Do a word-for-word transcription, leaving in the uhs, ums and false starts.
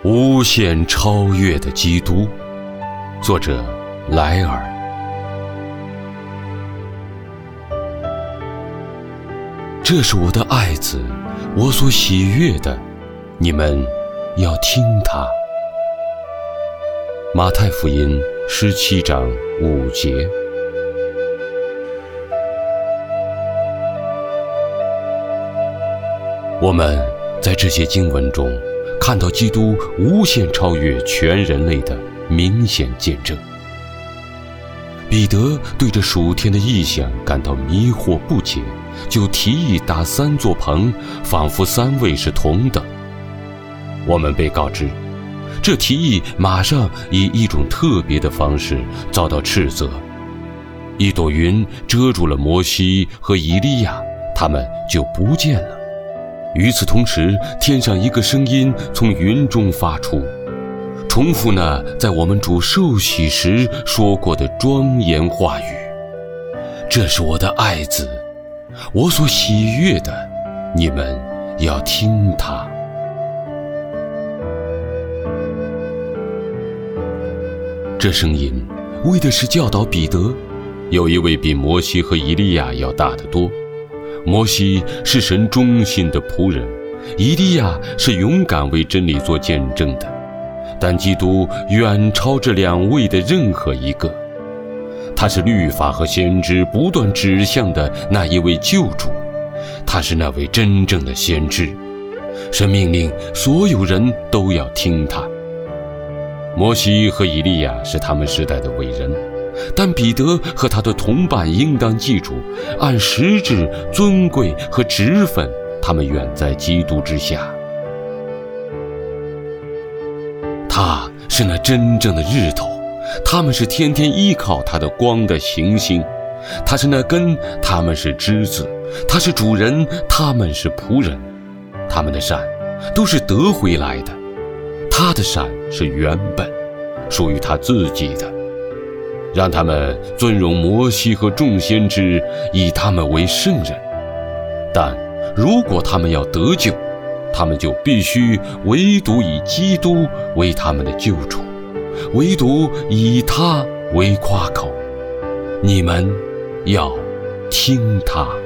无限超越的基督，作者莱尔。这是我的爱子，我所喜悦的，你们要听他。马太福音十七章五节。我们在这些经文中看到基督无限超越全人类的明显见证。彼得对这属天的异象感到迷惑不解，就提议搭三座棚，仿佛三位是同等。我们被告知，这提议马上以一种特别的方式遭到斥责。一朵云遮住了摩西和以利亚，他们就不见了。与此同时，天上一个声音从云中发出，重复那在我们主受洗时说过的庄严话语：这是我的爱子，我所喜悦的，你们要听他。这声音为的是教导彼得，有一位比摩西和以利亚要大得多。摩西是神忠心的仆人，以利亚是勇敢为真理做见证的，但基督远超这两位的任何一个。他是律法和先知不断指向的那一位救主，他是那位真正的先知。神命令所有人都要听他。摩西和以利亚是他们时代的伟人，但彼得和他的同伴应当记住，按实质、尊贵和职分，他们远在基督之下。他是那真正的日头，他们是天天依靠他的光的行星。他是那根，他们是枝子；他是主人，他们是仆人。他们的善都是得回来的，他的善是原本，属于他自己的。让他们尊荣摩西和众先知，以他们为圣人。但如果他们要得救，他们就必须唯独以基督为他们的救主，唯独以他为夸口。你们要听他。